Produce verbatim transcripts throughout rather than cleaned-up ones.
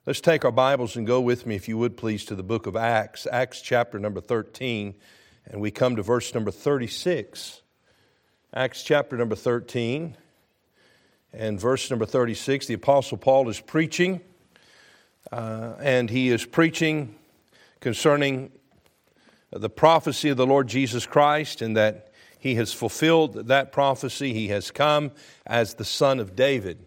Let's take our Bibles and go with me, if you would please, to the book of Acts, Acts chapter number thirteen, and we come to verse number thirty-six. Acts chapter number thirteen and verse number thirty-six. The Apostle Paul is preaching, uh, and he is preaching concerning the prophecy of the Lord Jesus Christ, and that he has fulfilled that prophecy. He has come as the Son of David.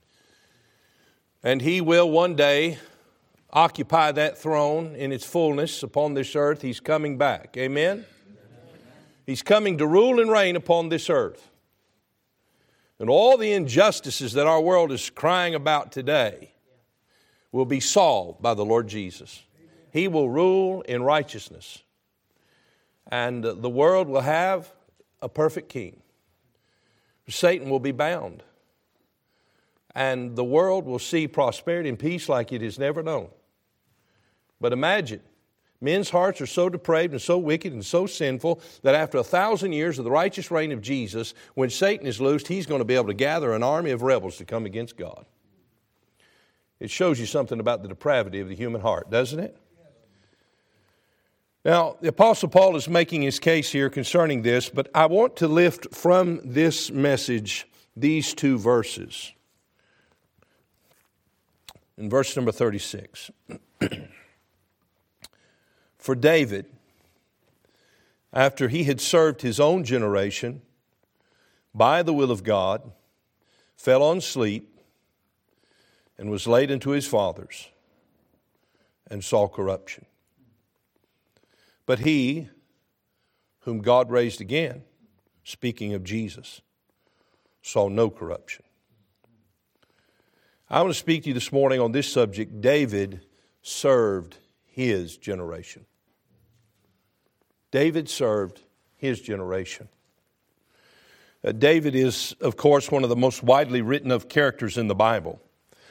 And he will one day occupy that throne in its fullness upon this earth. He's coming back. Amen? He's coming to rule and reign upon this earth. And all the injustices that our world is crying about today will be solved by the Lord Jesus. He will rule in righteousness. And the world will have a perfect king. Satan will be bound. And the world will see prosperity and peace like it has never known. But imagine, men's hearts are so depraved and so wicked and so sinful that after a thousand years of the righteous reign of Jesus, when Satan is loosed, he's going to be able to gather an army of rebels to come against God. It shows you something about the depravity of the human heart, doesn't it? Now, the Apostle Paul is making his case here concerning this, but I want to lift from this message these two verses. In verse number thirty-six, for David, after he had served his own generation by the will of God, fell on sleep and was laid unto his fathers and saw corruption. But he, whom God raised again, speaking of Jesus, saw no corruption. I want to speak to you this morning on this subject. David served his generation. David served his generation. Uh, David is, of course, one of the most widely written of characters in the Bible.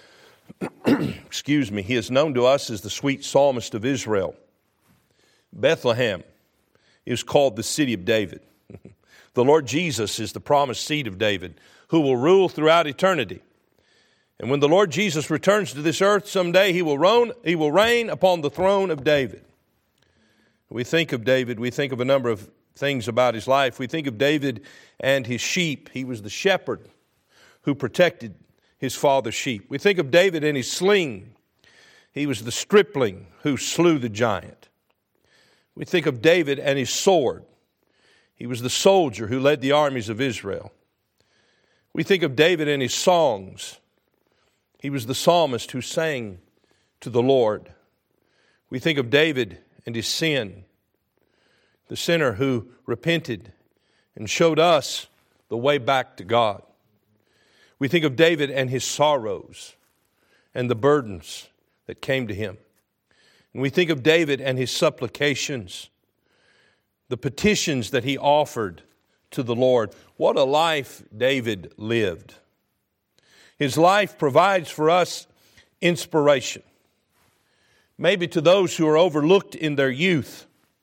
Excuse me. He is known to us as the sweet psalmist of Israel. Bethlehem is called the city of David. The Lord Jesus is the promised seed of David, who will rule throughout eternity. And when the Lord Jesus returns to this earth someday, he will reign, he will reign upon the throne of David. We think of David, we think of a number of things about his life. We think of David and his sheep. He was the shepherd who protected his father's sheep. We think of David and his sling. He was the stripling who slew the giant. We think of David and his sword. He was the soldier who led the armies of Israel. We think of David and his songs. He was the psalmist who sang to the Lord. We think of David and his sin, the sinner who repented and showed us the way back to God. We think of David and his sorrows and the burdens that came to him. And we think of David and his supplications, the petitions that he offered to the Lord. What a life David lived. His life provides for us inspiration. Maybe to those who are overlooked in their youth,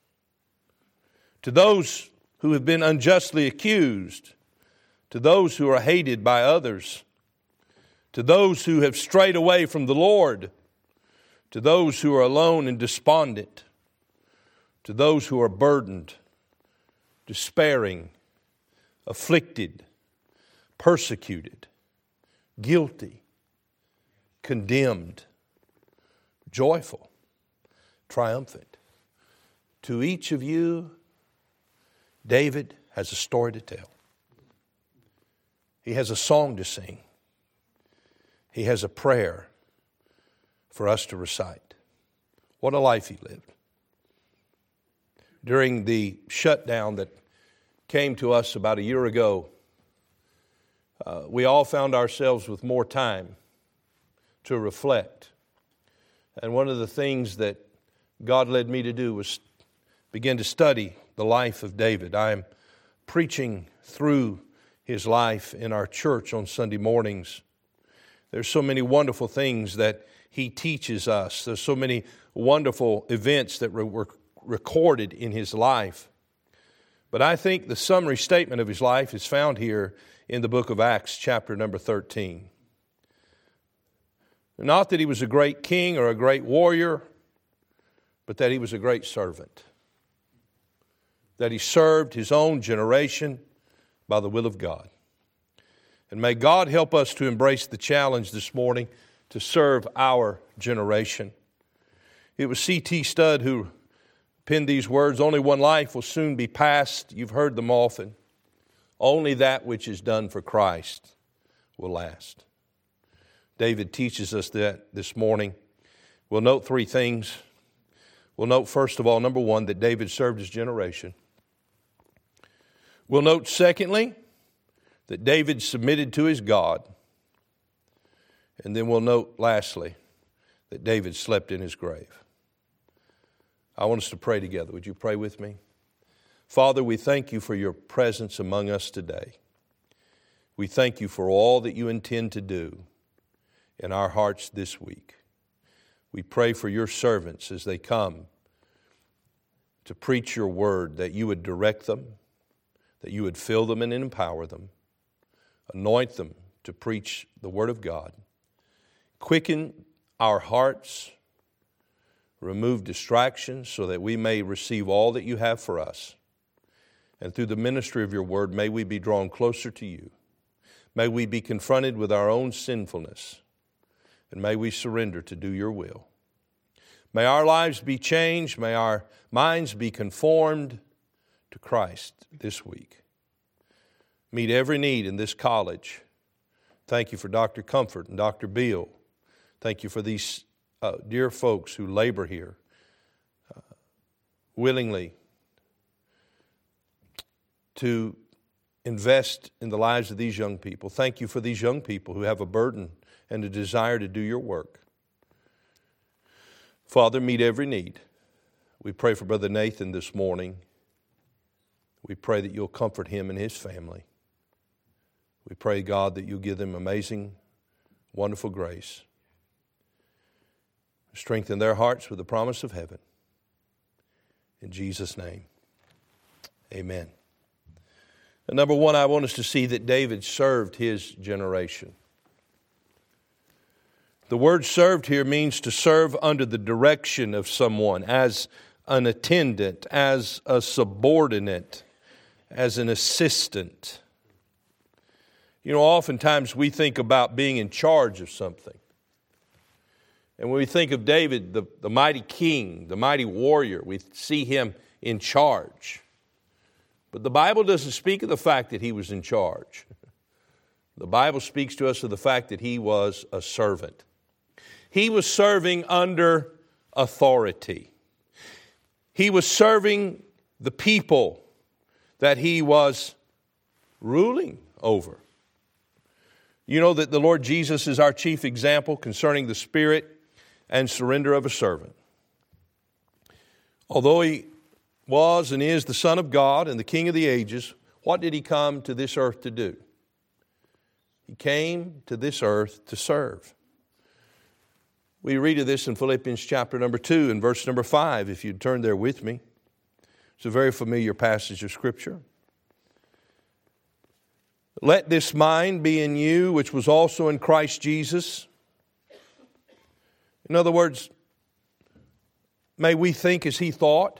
to those who have been unjustly accused, to those who are hated by others, to those who have strayed away from the Lord, to those who are alone and despondent, to those who are burdened, despairing, afflicted, persecuted, guilty, condemned, joyful, triumphant. To each of you, David has a story to tell. He has a song to sing. He has a prayer for us to recite. What a life he lived. During the shutdown that came to us about a year ago, Uh, we all found ourselves with more time to reflect. And one of the things that God led me to do was begin to study the life of David. I am preaching through his life in our church on Sunday mornings. There's so many wonderful things that he teaches us. There's so many wonderful events that were recorded in his life. But I think the summary statement of his life is found here in the book of Acts, chapter number thirteen. Not that he was a great king or a great warrior, but that he was a great servant. That he served his own generation by the will of God. And may God help us to embrace the challenge this morning to serve our generation. It was C T Studd who penned these words, "Only one life will soon be passed." You've heard them often. Only that which is done for Christ will last. David teaches us that this morning. We'll note three things. We'll note, first of all, number one, that David served his generation. We'll note, secondly, that David submitted to his God. And then we'll note, lastly, that David slept in his grave. I want us to pray together. Would you pray with me? Father, we thank you for your presence among us today. We thank you for all that you intend to do in our hearts this week. We pray for your servants as they come to preach your word, that you would direct them, that you would fill them and empower them, anoint them to preach the word of God. Quicken our hearts, remove distractions so that we may receive all that you have for us. And through the ministry of your word, may we be drawn closer to you. May we be confronted with our own sinfulness. And may we surrender to do your will. May our lives be changed. May our minds be conformed to Christ this week. Meet every need in this college. Thank you for Doctor Comfort and Doctor Beal. Thank you for these uh, dear folks who labor here uh, willingly to invest in the lives of these young people. Thank you for these young people who have a burden and a desire to do your work. Father, meet every need. We pray for Brother Nathan this morning. We pray that you'll comfort him and his family. We pray, God, that you'll give them amazing, wonderful grace. Strengthen their hearts with the promise of heaven. In Jesus' name, amen. And number one, I want us to see that David served his generation. The word served here means to serve under the direction of someone, as an attendant, as a subordinate, as an assistant. You know, oftentimes we think about being in charge of something. And when we think of David, the, the mighty king, the mighty warrior, we see him in charge. But the Bible doesn't speak of the fact that he was in charge. The Bible speaks to us of the fact that he was a servant. He was serving under authority. He was serving the people that he was ruling over. You know that the Lord Jesus is our chief example concerning the spirit and surrender of a servant. Although he was and is the Son of God and the King of the ages, what did he come to this earth to do? He came to this earth to serve. We read of this in Philippians chapter number two and verse number five, if you'd turn there with me. It's a very familiar passage of Scripture. Let this mind be in you, which was also in Christ Jesus. In other words, may we think as he thought.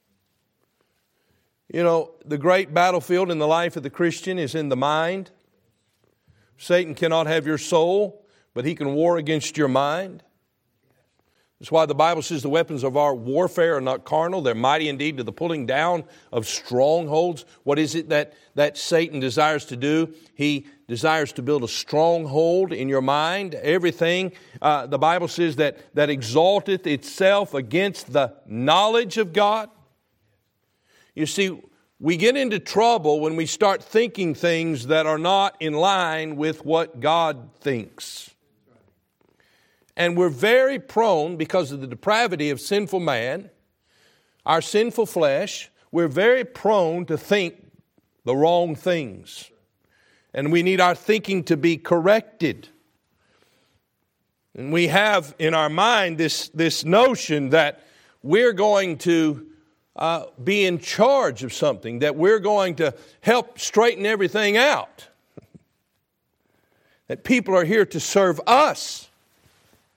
You know, the great battlefield in the life of the Christian is in the mind. Satan cannot have your soul, but he can war against your mind. That's why the Bible says the weapons of our warfare are not carnal. They're mighty indeed to the pulling down of strongholds. What is it that, that Satan desires to do? He desires to build a stronghold in your mind. Everything, uh, the Bible says that, that exalteth itself against the knowledge of God. You see, we get into trouble when we start thinking things that are not in line with what God thinks. And we're very prone, because of the depravity of sinful man, our sinful flesh, we're very prone to think the wrong things. And we need our thinking to be corrected. And we have in our mind this, this notion that we're going to uh, be in charge of something, that we're going to help straighten everything out. That people are here to serve us.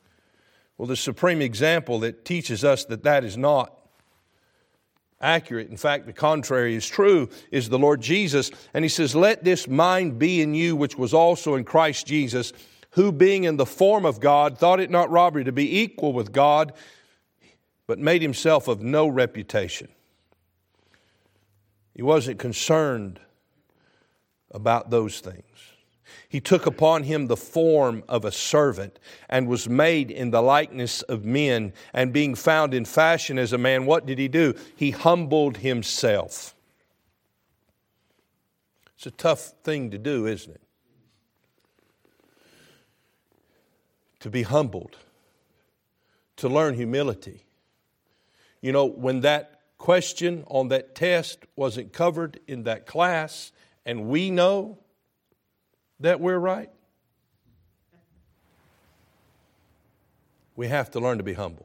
Well, the supreme example that teaches us that that is not accurate, in fact, the contrary is true, is the Lord Jesus. And He says, let this mind be in you, which was also in Christ Jesus, who being in the form of God, thought it not robbery to be equal with God, but made Himself of no reputation. He wasn't concerned about those things. He took upon Him the form of a servant and was made in the likeness of men. And being found in fashion as a man, what did He do? He humbled Himself. It's a tough thing to do, isn't it? To be humbled. To learn humility. You know, when that question on that test wasn't covered in that class, and we know that we're right, we have to learn to be humble.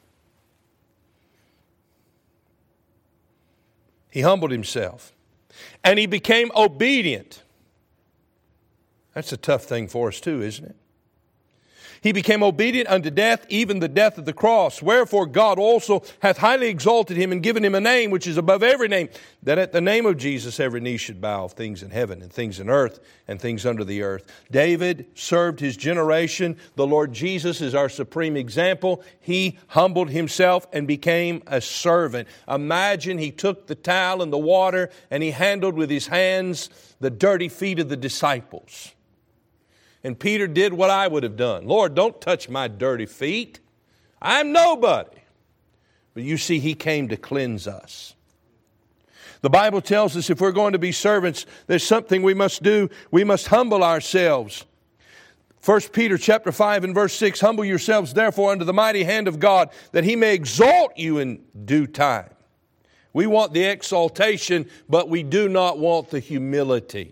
He humbled Himself, and He became obedient. That's a tough thing for us too, isn't it? He became obedient unto death, even the death of the cross. Wherefore God also hath highly exalted Him and given Him a name which is above every name, that at the name of Jesus every knee should bow, of things in heaven and things in earth and things under the earth. David served his generation. The Lord Jesus is our supreme example. He humbled Himself and became a servant. Imagine He took the towel and the water and He handled with His hands the dirty feet of the disciples. And Peter did what I would have done. Lord, don't touch my dirty feet. I'm nobody. But you see, He came to cleanse us. The Bible tells us if we're going to be servants, there's something we must do. We must humble ourselves. First Peter chapter five and verse six, humble yourselves therefore under the mighty hand of God, that He may exalt you in due time. We want the exaltation, but we do not want the humility.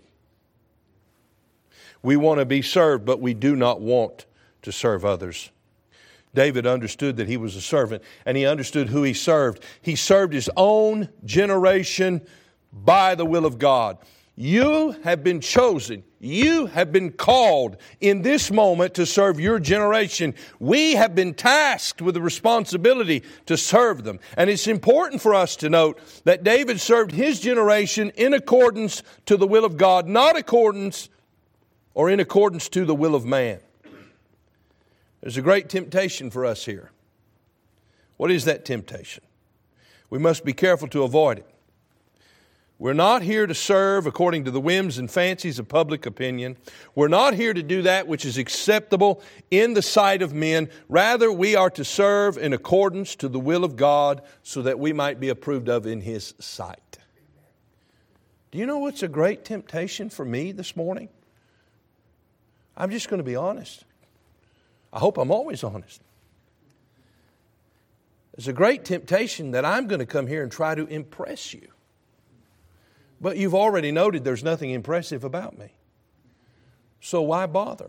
We want to be served, but we do not want to serve others. David understood that he was a servant, and he understood who he served. He served his own generation by the will of God. You have been chosen. You have been called in this moment to serve your generation. We have been tasked with the responsibility to serve them. And it's important for us to note that David served his generation in accordance to the will of God, not accordance or in accordance to the will of man. There's a great temptation for us here. What is that temptation? We must be careful to avoid it. We're not here to serve according to the whims and fancies of public opinion. We're not here to do that which is acceptable in the sight of men. Rather, we are to serve in accordance to the will of God so that we might be approved of in His sight. Do you know what's a great temptation for me this morning? I'm just going to be honest. I hope I'm always honest. There's a great temptation that I'm going to come here and try to impress you. But you've already noted there's nothing impressive about me. So why bother?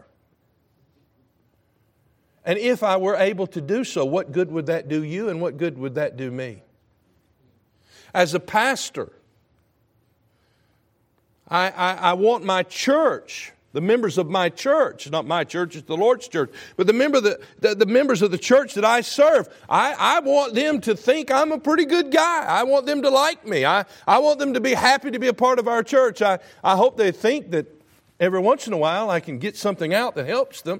And if I were able to do so, what good would that do you and what good would that do me? As a pastor, I, I, I want my church, the members of my church, not my church, it's the Lord's church, but the member the, the, the members of the church that I serve, I, I want them to think I'm a pretty good guy. I want them to like me. I, I want them to be happy to be a part of our church. I, I hope they think that every once in a while I can get something out that helps them.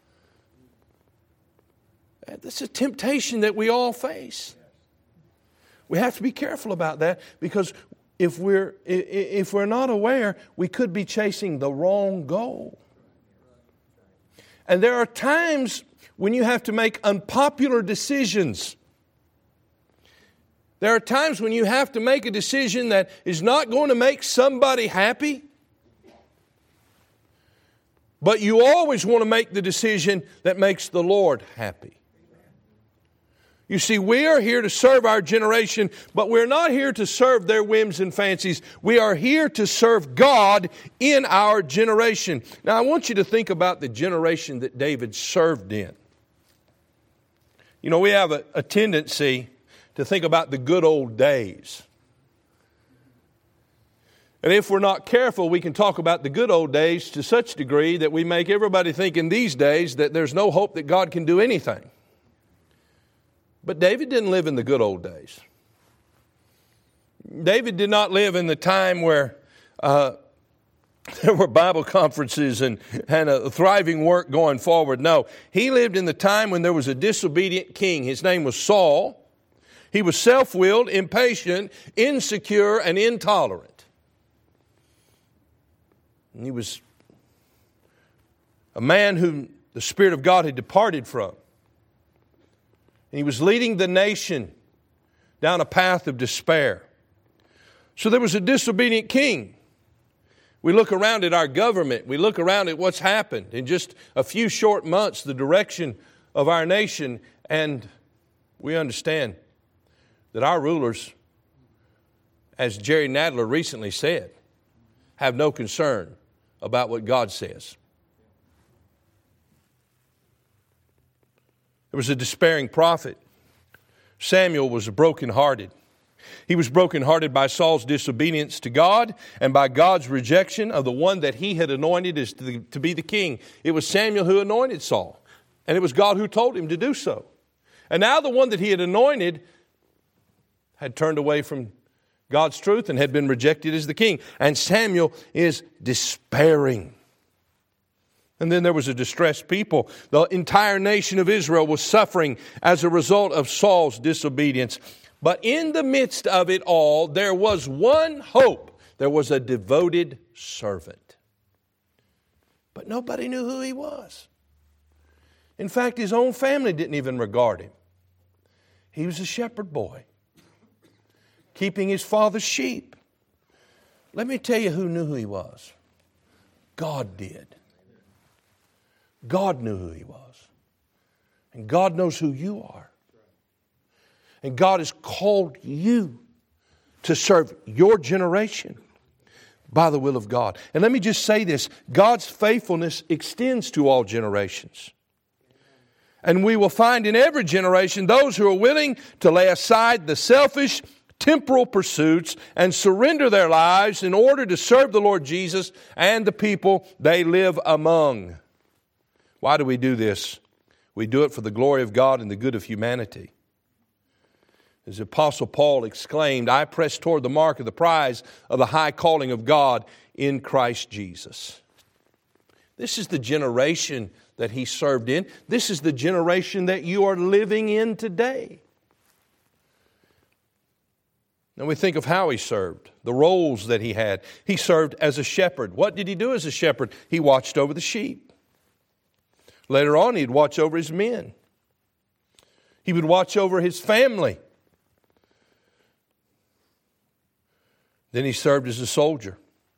That's a temptation that we all face. We have to be careful about that because If we're, if we're not aware, we could be chasing the wrong goal. And there are times when you have to make unpopular decisions. There are times when you have to make a decision that is not going to make somebody happy. But you always want to make the decision that makes the Lord happy. You see, we are here to serve our generation, but we're not here to serve their whims and fancies. We are here to serve God in our generation. Now, I want you to think about the generation that David served in. You know, we have a, a tendency to think about the good old days. And if we're not careful, we can talk about the good old days to such degree that we make everybody think in these days that there's no hope that God can do anything. But David didn't live in the good old days. David did not live in the time where uh, there were Bible conferences and, and a thriving work going forward. No, he lived in the time when there was a disobedient king. His name was Saul. He was self-willed, impatient, insecure, and intolerant. And he was a man whom the Spirit of God had departed from. And he was leading the nation down a path of despair. So there was a disobedient king. We look around at our government. We look around at what's happened in just a few short months, the direction of our nation, and we understand that our rulers, as Jerry Nadler recently said, have no concern about what God says. There was a despairing prophet. Samuel was brokenhearted. He was brokenhearted by Saul's disobedience to God and by God's rejection of the one that he had anointed as to, to be the king. It was Samuel who anointed Saul, and it was God who told him to do so. And now the one that he had anointed had turned away from God's truth and had been rejected as the king. And Samuel is despairing. And then there was a distressed people. The entire nation of Israel was suffering as a result of Saul's disobedience. But in the midst of it all, there was one hope. There was a devoted servant. But nobody knew who he was. In fact, his own family didn't even regard him. He was a shepherd boy, keeping his father's sheep. Let me tell you who knew who he was. God did. God knew who he was. And God knows who you are. And God has called you to serve your generation by the will of God. And let me just say this. God's faithfulness extends to all generations. And we will find in every generation those who are willing to lay aside the selfish, temporal pursuits and surrender their lives in order to serve the Lord Jesus and the people they live among. Why do we do this? We do it for the glory of God and the good of humanity. As the Apostle Paul exclaimed, I press toward the mark of the prize of the high calling of God in Christ Jesus. This is the generation that he served in. This is the generation that you are living in today. Now we think of how he served, the roles that he had. He served as a shepherd. What did he do as a shepherd? He watched over the sheep. Later on, he'd watch over his men. He would watch over his family. Then he served as a soldier.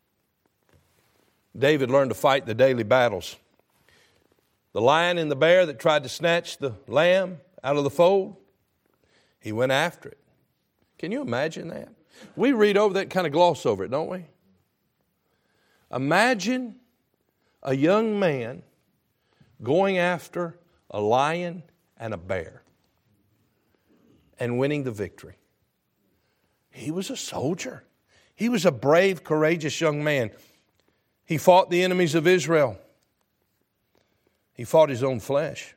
David learned to fight the daily battles. The lion and the bear that tried to snatch the lamb out of the fold, he went after it. Can you imagine that? We read over that, kind of gloss over it, don't we? Imagine a young man going after a lion and a bear and winning the victory. He was a soldier. He was a brave, courageous young man. He fought the enemies of Israel. He fought his own flesh.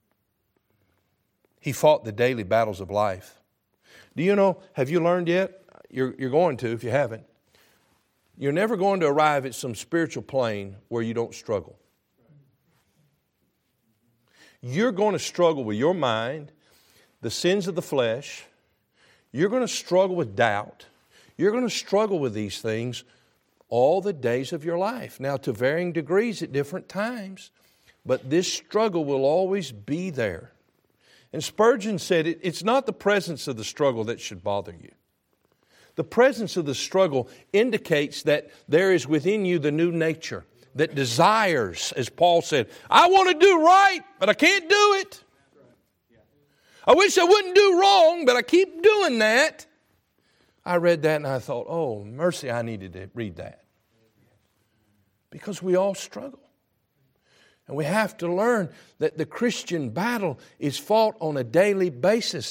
He fought the daily battles of life. Do you know, have you learned yet? You're, you're going to if you haven't. You're never going to arrive at some spiritual plane where you don't struggle. You're going to struggle with your mind, the sins of the flesh. You're going to struggle with doubt. You're going to struggle with these things all the days of your life. Now, to varying degrees at different times. But this struggle will always be there. And Spurgeon said, it, it's not the presence of the struggle that should bother you. The presence of the struggle indicates that there is within you the new nature that desires, as Paul said, I want to do right, but I can't do it. I wish I wouldn't do wrong, but I keep doing that. I read that and I thought, oh, mercy, I needed to read that. Because we all struggle. And we have to learn that the Christian battle is fought on a daily basis.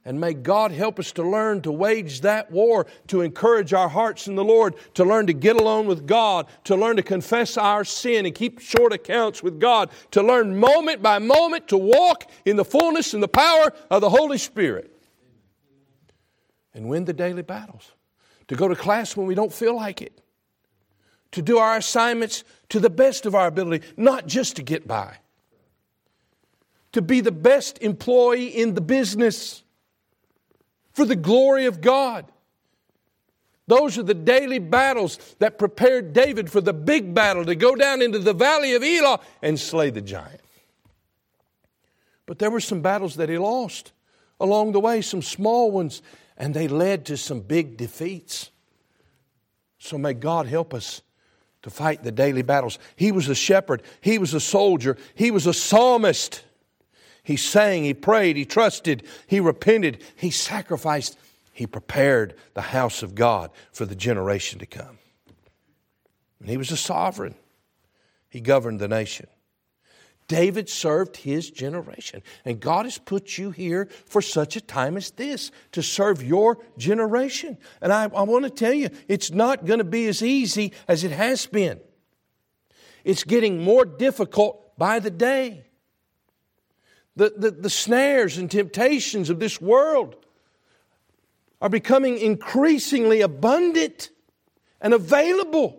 And may God help us to learn to wage that war, to encourage our hearts in the Lord, to learn to get alone with God, to learn to confess our sin and keep short accounts with God, to learn moment by moment to walk in the fullness and the power of the Holy Spirit. And win the daily battles. To go to class when we don't feel like it. To do our assignments to the best of our ability, not just to get by. To be the best employee in the business. For the glory of God. Those are the daily battles that prepared David for the big battle to go down into the valley of Elah and slay the giant. But there were some battles that he lost along the way, some small ones, and they led to some big defeats. So may God help us to fight the daily battles. He was a shepherd. He was a soldier. He was a psalmist. He sang, he prayed, he trusted, he repented, he sacrificed. He prepared the house of God for the generation to come. And he was a sovereign. He governed the nation. David served his generation. And God has put you here for such a time as this, to serve your generation. And I, I want to tell you, it's not going to be as easy as it has been. It's getting more difficult by the day. The, the, the snares and temptations of this world are becoming increasingly abundant and available.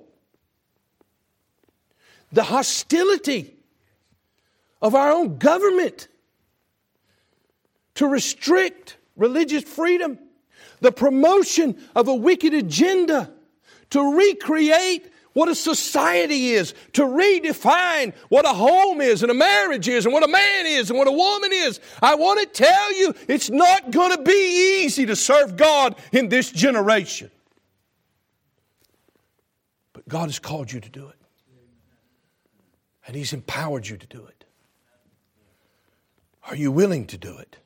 The hostility of our own government to restrict religious freedom, the promotion of a wicked agenda to recreate what a society is, to redefine what a home is and a marriage is and what a man is and what a woman is. I want to tell you, it's not going to be easy to serve God in this generation. But God has called you to do it. And He's empowered you to do it. Are you willing to do it?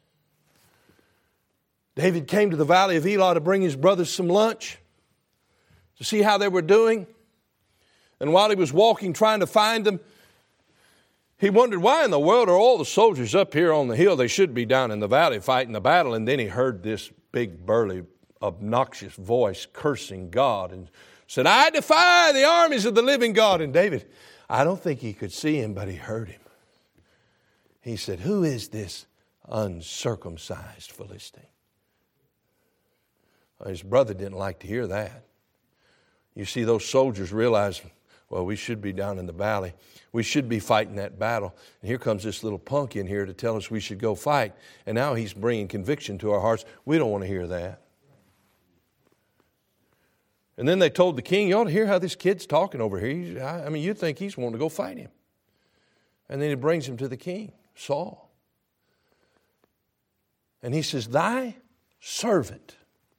David came to the valley of Elah to bring his brothers some lunch, to see how they were doing. And while he was walking, trying to find them, he wondered, why in the world are all the soldiers up here on the hill? They should be down in the valley fighting the battle. And then he heard this big, burly, obnoxious voice cursing God and said, I defy the armies of the living God. And David, I don't think he could see him, but he heard him. He said, who is this uncircumcised Philistine? Well, his brother didn't like to hear that. You see, those soldiers realized, well, we should be down in the valley. We should be fighting that battle. And here comes this little punk in here to tell us we should go fight. And now he's bringing conviction to our hearts. We don't want to hear that. And then they told the king, you ought to hear how this kid's talking over here. He's, I mean, you'd think he's wanting to go fight him. And then he brings him to the king, Saul. And he says, thy servant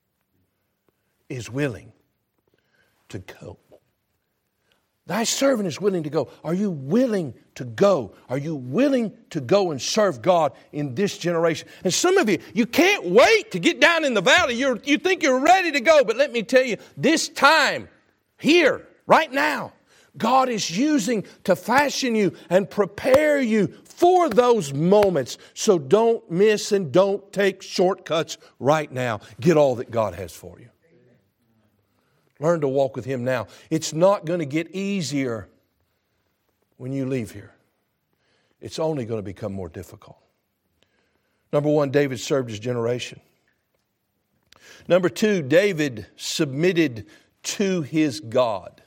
is willing to go. Thy servant is willing to go. Are you willing to go? Are you willing to go and serve God in this generation? And some of you, you can't wait to get down in the valley. You're, you think you're ready to go. But let me tell you, this time, here, right now, God is using to fashion you and prepare you for those moments. So don't miss and don't take shortcuts right now. Get all that God has for you. Learn to walk with Him now. It's not going to get easier when you leave here. It's only going to become more difficult. Number one, David served his generation. Number two, David submitted to his God.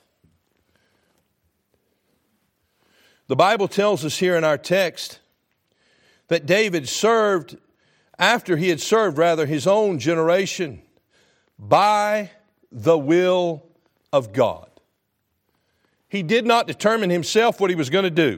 The Bible tells us here in our text that David served, after he had served rather his own generation, by the will of God. He did not determine himself what he was going to do.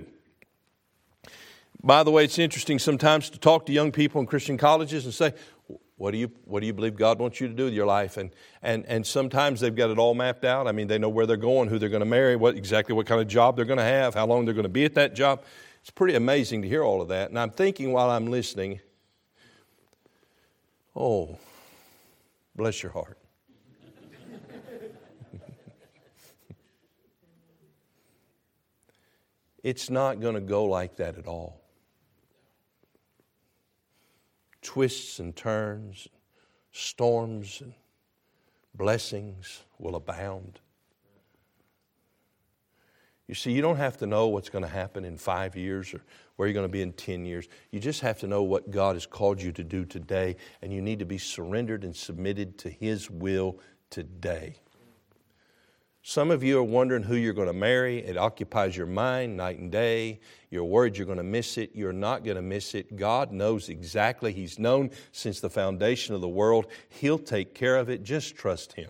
By the way, it's interesting sometimes to talk to young people in Christian colleges and say, what do you what do you believe God wants you to do with your life? And and and sometimes they've got it all mapped out. I mean, they know where they're going, who they're going to marry, what exactly what kind of job they're going to have, how long they're going to be at that job. It's pretty amazing to hear all of that. And I'm thinking while I'm listening, oh, bless your heart. It's not going to go like that at all. twists and turns, storms and blessings will abound. You see, you don't have to know what's going to happen in five years or where you're going to be in ten years. You just have to know what God has called you to do today, and you need to be surrendered and submitted to His will today. Some of you are wondering who you're going to marry. It occupies your mind night and day. You're worried you're going to miss it. You're not going to miss it. God knows exactly. He's known since the foundation of the world. He'll take care of it. Just trust Him.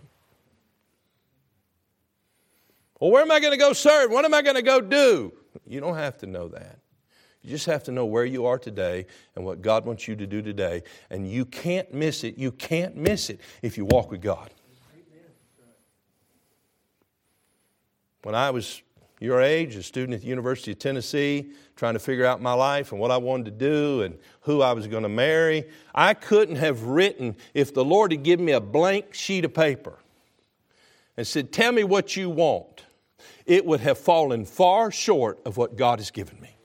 Well, where am I going to go serve? What am I going to go do? You don't have to know that. You just have to know where you are today and what God wants you to do today. And you can't miss it. You can't miss it if you walk with God. When I was your age, a student at the University of Tennessee, trying to figure out my life and what I wanted to do and who I was going to marry, I couldn't have written, if the Lord had given me a blank sheet of paper and said, tell me what you want, it would have fallen far short of what God has given me.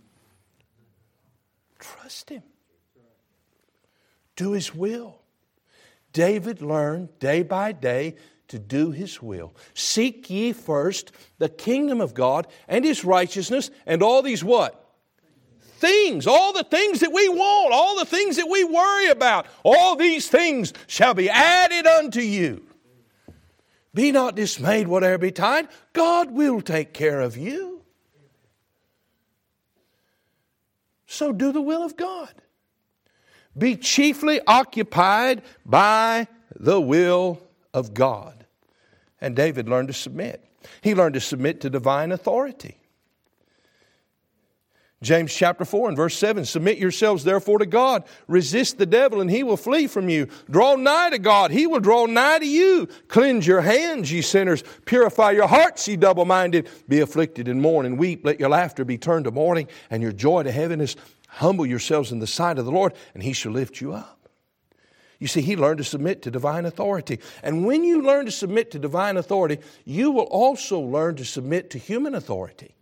Trust Him. Do His will. David learned day by day to do His will. Seek ye first the kingdom of God and His righteousness, and all these what? Things, all the things that we want, all the things that we worry about, all these things shall be added unto you. Be not dismayed, whatever betide. God will take care of you. So do the will of God. Be chiefly occupied by the will of God. And David learned to submit. He learned to submit to divine authority. James chapter four and verse seven, submit yourselves therefore to God. Resist the devil and he will flee from you. Draw nigh to God, He will draw nigh to you. Cleanse your hands, ye sinners. Purify your hearts, ye double-minded. Be afflicted and mourn and weep. Let your laughter be turned to mourning and your joy to heaviness. Humble yourselves in the sight of the Lord and He shall lift you up. You see, he learned to submit to divine authority. And when you learn to submit to divine authority, you will also learn to submit to human authority.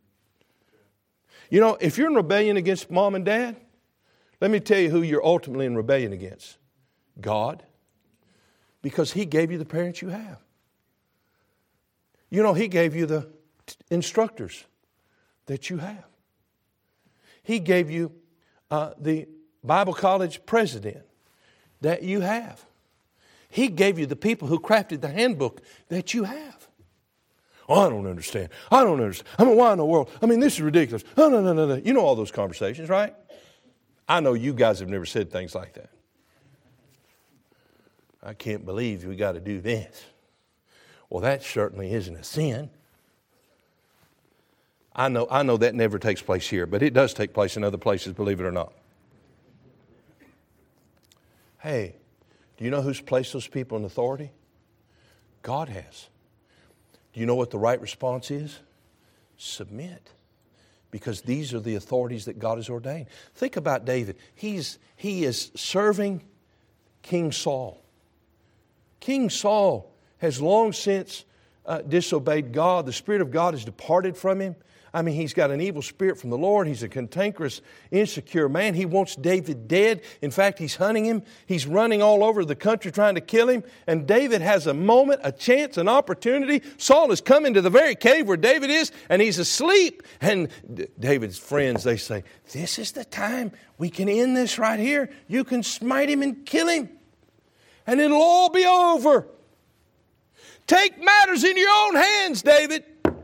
You know, if you're in rebellion against mom and dad, let me tell you who you're ultimately in rebellion against. God. Because He gave you the parents you have. You know, He gave you the instructors that you have. He gave you uh, the Bible college president that you have. He gave you the people who crafted the handbook that you have. Oh, I don't understand. I don't understand. I mean, why in the world? I mean, this is ridiculous. No, no, no, no, no. You know all those conversations, right? I know you guys have never said things like that. I can't believe we got to do this. Well, that certainly isn't a sin. I know, I know that never takes place here, but it does take place in other places, believe it or not. Hey, do you know who's placed those people in authority? God has. Do you know what the right response is? Submit. Because these are the authorities that God has ordained. Think about David. He's, he is serving King Saul. King Saul has long since uh, disobeyed God. The Spirit of God has departed from him. I mean, he's got an evil spirit from the Lord. He's a cantankerous, insecure man. He wants David dead. In fact, he's hunting him. He's running all over the country trying to kill him. And David has a moment, a chance, an opportunity. Saul has come into the very cave where David is, and he's asleep. And David's friends, they say, this is the time. We can end this right here. You can smite him and kill him. And it'll all be over. Take matters in your own hands, David.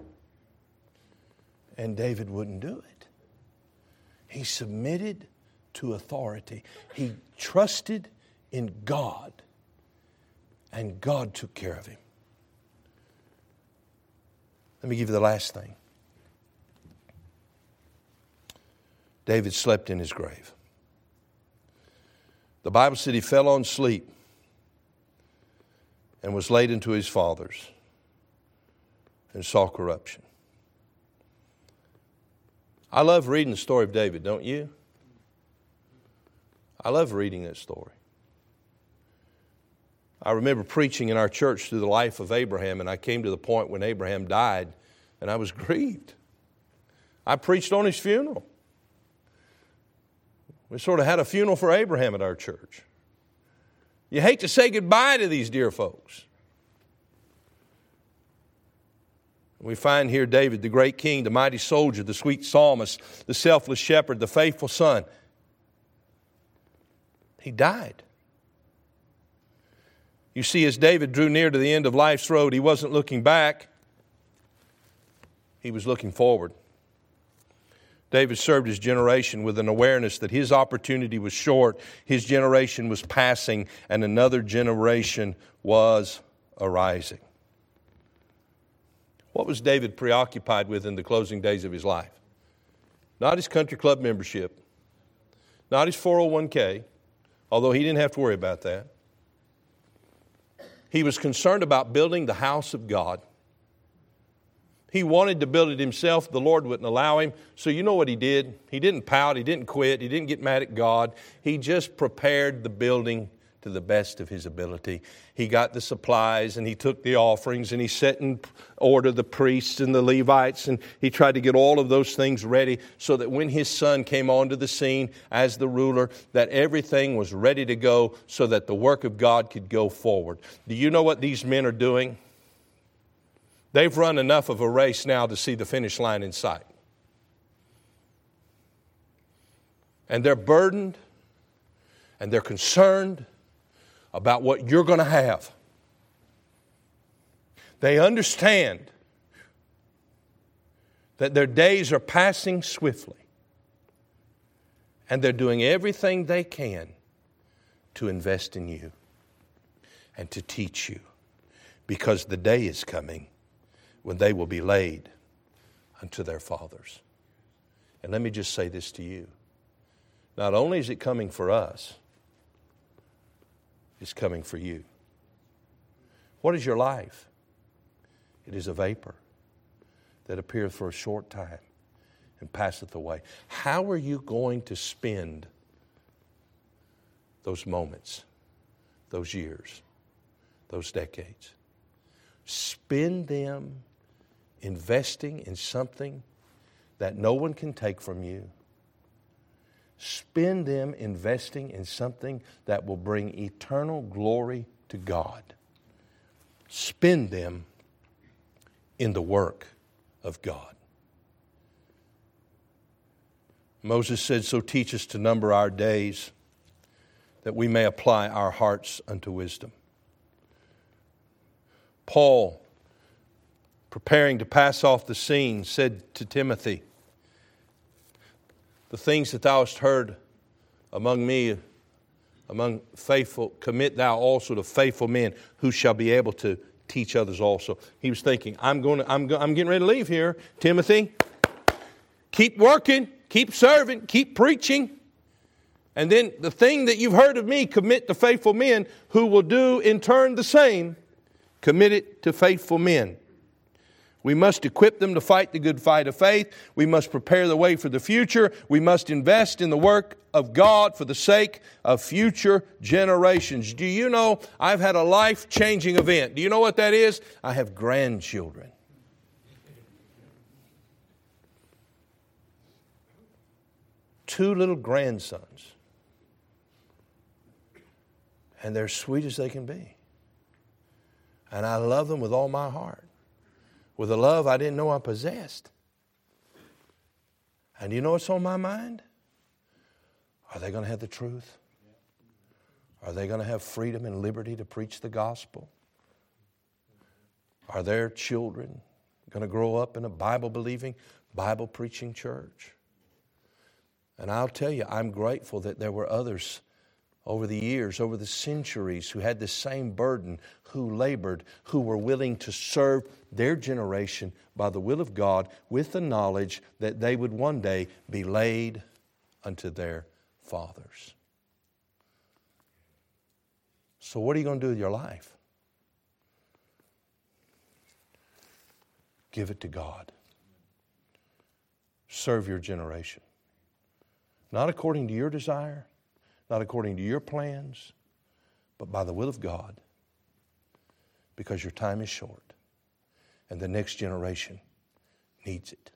And David wouldn't do it. He submitted to authority. He trusted in God. And God took care of him. Let me give you the last thing. David slept in his grave. The Bible said he fell on sleep and was laid into his fathers and saw corruption. I love reading the story of David, don't you? I love reading that story. I remember preaching in our church through the life of Abraham, and I came to the point when Abraham died, and I was grieved. I preached on his funeral. We sort of had a funeral for Abraham at our church. You hate to say goodbye to these dear folks. We find here David, the great king, the mighty soldier, the sweet psalmist, the selfless shepherd, the faithful son. He died. You see, as David drew near to the end of life's road, he wasn't looking back. He was looking forward. David served his generation with an awareness that his opportunity was short, his generation was passing, and another generation was arising. What was David preoccupied with in the closing days of his life? Not his country club membership, not his four oh one k, although he didn't have to worry about that. He was concerned about building the house of God. He wanted to build it himself. The Lord wouldn't allow him. So you know what he did? He didn't pout. He didn't quit. He didn't get mad at God. He just prepared the building to the best of his ability. He got the supplies and he took the offerings and he set in order the priests and the Levites, and he tried to get all of those things ready so that when his son came onto the scene as the ruler, that everything was ready to go so that the work of God could go forward. Do you know what these men are doing? They've run enough of a race now to see the finish line in sight. And they're burdened and they're concerned about what you're going to have. They understand that their days are passing swiftly, and they're doing everything they can to invest in you and to teach you, because the day is coming when they will be laid unto their fathers. And let me just say this to you. Not only is it coming for us, it's coming for you. What is your life? It is a vapor that appeareth for a short time and passeth away. How are you going to spend those moments, those years, those decades? Spend them investing in something that no one can take from you. Spend them investing in something that will bring eternal glory to God. Spend them in the work of God. Moses said, "So teach us to number our days, that we may apply our hearts unto wisdom." Paul, preparing to pass off the scene, said to Timothy, "The things that thou hast heard among me, among faithful, commit thou also to faithful men who shall be able to teach others also." He was thinking, I'm going to, I'm, go, I'm getting ready to leave here. Timothy, keep working, keep serving, keep preaching. And then the thing that you've heard of me, commit to faithful men who will do in turn the same. Commit it to faithful men. We must equip them to fight the good fight of faith. We must prepare the way for the future. We must invest in the work of God for the sake of future generations. Do you know I've had a life-changing event? Do you know what that is? I have grandchildren. Two little grandsons. And they're sweet as they can be. And I love them with all my heart. With a love I didn't know I possessed. And you know what's on my mind? Are they going to have the truth? Are they going to have freedom and liberty to preach the gospel? Are their children going to grow up in a Bible-believing, Bible-preaching church? And I'll tell you, I'm grateful that there were others over the years, over the centuries, who had the same burden, who labored, who were willing to serve their generation by the will of God with the knowledge that they would one day be laid unto their fathers. So what are you going to do with your life? Give it to God. Serve your generation. Not according to your desire, not according to your plans, but by the will of God. Because your time is short and the next generation needs it.